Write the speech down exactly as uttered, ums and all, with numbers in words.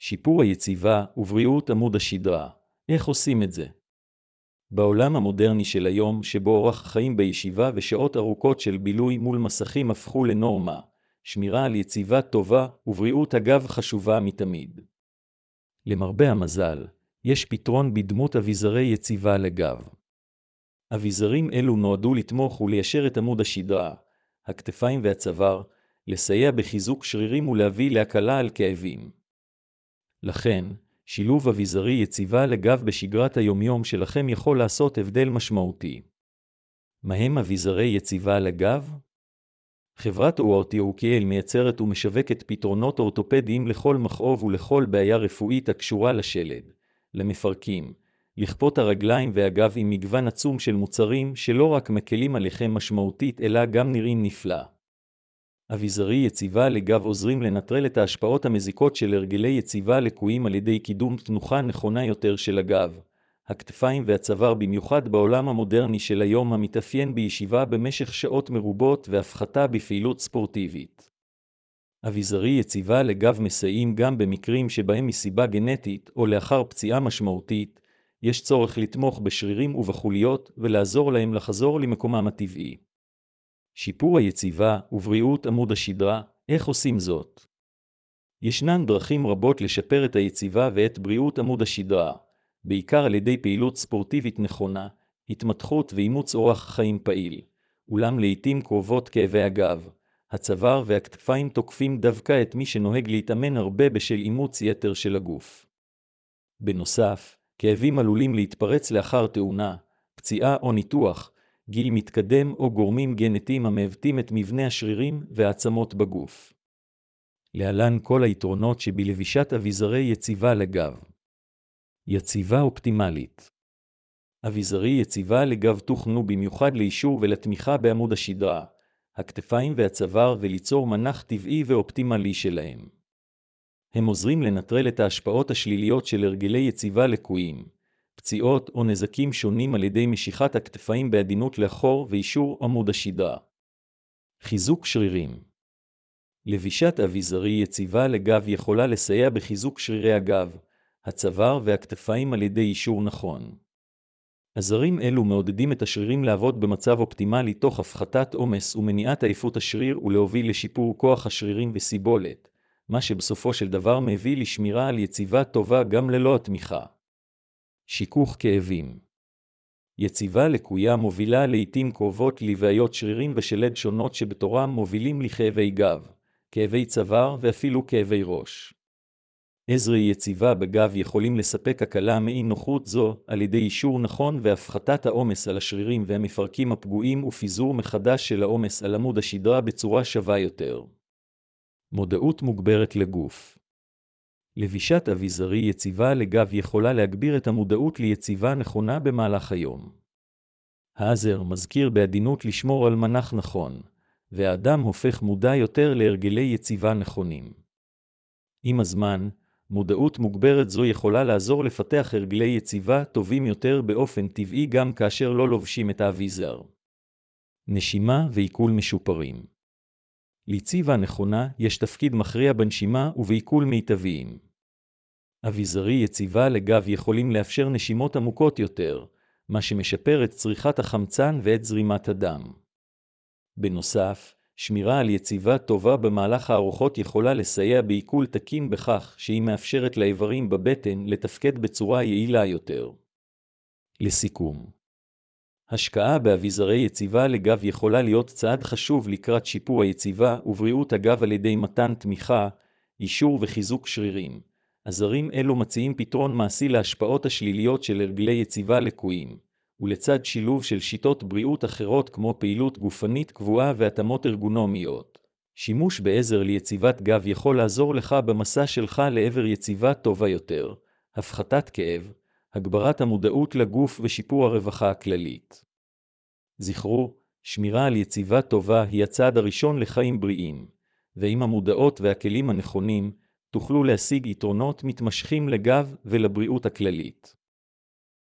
שיפור היציבה ובריאות עמוד השדרה. איך עושים את זה? בעולם המודרני של היום, שבו אורח חיים בישיבה ושעות ארוכות של בילוי מול מסכים הפכו לנורמה, שמירה על יציבה טובה ובריאות הגב חשובה מתמיד. למרבה המזל, יש פתרון בדמות אביזרי יציבה לגב. אביזרים אלו נועדו לתמוך וליישר את עמוד השדרה, הכתפיים והצוואר, לסייע בחיזוק שרירים ולהביא להקלה על כאבים. לכן, שילוב אביזרי יציבה לגב בשגרת היומיום שלכם יכול לעשות הבדל משמעותי. מהם אביזרי יציבה לגב? חברת אורטיוקייל מייצרת ומשווקת פתרונות אורתופדיים לכל מכאוב ולכל בעיה רפואית הקשורה לשלד, למפרקים, לכפות הרגליים והגב עם מגוון עצום של מוצרים שלא רק מקלים עליכם משמעותית אלא גם נראים נפלא. אביזרי יציבה לגב עוזרים לנטרל את ההשפעות המזיקות של הרגלי יציבה לקויים על ידי קידום תנוחה נכונה יותר של הגב, הכתפיים והצוואר, במיוחד בעולם המודרני של היום המתאפיין בישיבה במשך שעות מרובות והפחתה בפעילות ספורטיבית. אביזרי יציבה לגב מסייעים גם במקרים שבהם מסיבה גנטית או לאחר פציעה משמעותית, יש צורך לתמוך בשרירים ובחוליות ולעזור להם לחזור למקומם הטבעי. שיפור היציבה ובריאות עמוד השדרה, איך עושים זאת? ישנן דרכים רבות לשפר את היציבה ואת בריאות עמוד השדרה, בעיקר על ידי פעילות ספורטיבית נכונה, התמתחות ואימוץ אורח חיים פעיל, אולם לעתים קרובות כאבי הגב, הצוואר והכתפיים תוקפים דווקא את מי שנוהג להתאמן הרבה בשל אימוץ יתר של הגוף. בנוסף, כאבים עלולים להתפרץ לאחר תאונה, פציעה או ניתוח, גיל מתקדם או גורמים גנטיים המעוותים את מבנה השרירים והעצמות בגוף. להלן כל היתרונות שבלבישת אביזרי יציבה לגב. יציבה אופטימלית. אביזרי יציבה לגב תוכנו במיוחד לאישור ולתמיכה בעמוד השדרה, הכתפיים והצוואר וליצור מנח טבעי ואופטימלי שלהם. הם עוזרים לנטרל את ההשפעות השליליות של הרגלי יציבה לקויים, פציעות או נזקים שונים על ידי משיכת הכתפיים בעדינות לאחור ואישור עמוד השדרה. חיזוק שרירים. לבישת אביזרי יציבה לגב יכולה לסייע בחיזוק שרירי הגב, הצוואר והכתפיים על ידי אישור נכון. עזרים אלו מעודדים את השרירים לעבוד במצב אופטימלי תוך הפחתת עומס ומניעת עייפות השריר ולהוביל לשיפור כוח השרירים וסיבולת, מה שבסופו של דבר מביא לשמירה על יציבה טובה גם ללא התמיכה. שיכוך כאבים. יציבה לקויה מובילה לעתים קרובות לבעיות שרירים ושלד שונות שבתורם מובילים לכאבי גב, כאבי צוואר ואפילו כאבי ראש. עזרי יציבה בגב יכולים לספק הקלה מאי נוחות זו על ידי אישור נכון והפחתת העומס על השרירים והמפרקים הפגועים ופיזור מחדש של העומס על עמוד השדרה בצורה שווה יותר. מודעות מוגברת לגוף. לבישת אביזרי יציבה לגב יכולה להגביר את המודעות ליציבה נכונה במהלך היום. העזר מזכיר בעדינות לשמור על מנח נכון, והאדם הופך מודע יותר להרגלי יציבה נכונים. עם הזמן, מודעות מוגברת זו יכולה לעזור לפתח הרגלי יציבה טובים יותר באופן טבעי גם כאשר לא לובשים את האביזר. נשימה ועיכול משופרים. ליציבה נכונה יש תפקיד מכריע בנשימה ובעיכול מיטביים. אביזרי יציבה לגב יכולים לאפשר נשימות עמוקות יותר, מה שמשפר את צריכת החמצן ואת זרימת הדם. בנוסף, שמירה על יציבה טובה במהלך הארוחות יכולה לסייע בעיכול תקין בכך שהיא מאפשרת לאיברים בבטן לתפקד בצורה יעילה יותר. לסיכום, השקעה באביזרי יציבה לגב יכולה להיות צעד חשוב לקראת שיפור היציבה ובריאות הגב על ידי מתן תמיכה, אישור וחיזוק שרירים. עזרים אלו מציעים פתרון מעשי להשפעות השליליות של הרגלי יציבה לקויים, ולצד שילוב של שיטות בריאות אחרות כמו פעילות גופנית קבועה והתאמות ארגונומיות. שימוש בעזר ליציבת גב יכול לעזור לך במסע שלך לעבר יציבה טובה יותר, הפחתת כאב, הגברת המודעות לגוף ושיפור הרווחה הכללית. זכרו, שמירה על יציבה טובה היא הצעד הראשון לחיים בריאים, ועם המודעות והכלים הנכונים, תוכלו להשיג יתרונות מתמשכים לגב ולבריאות הכללית.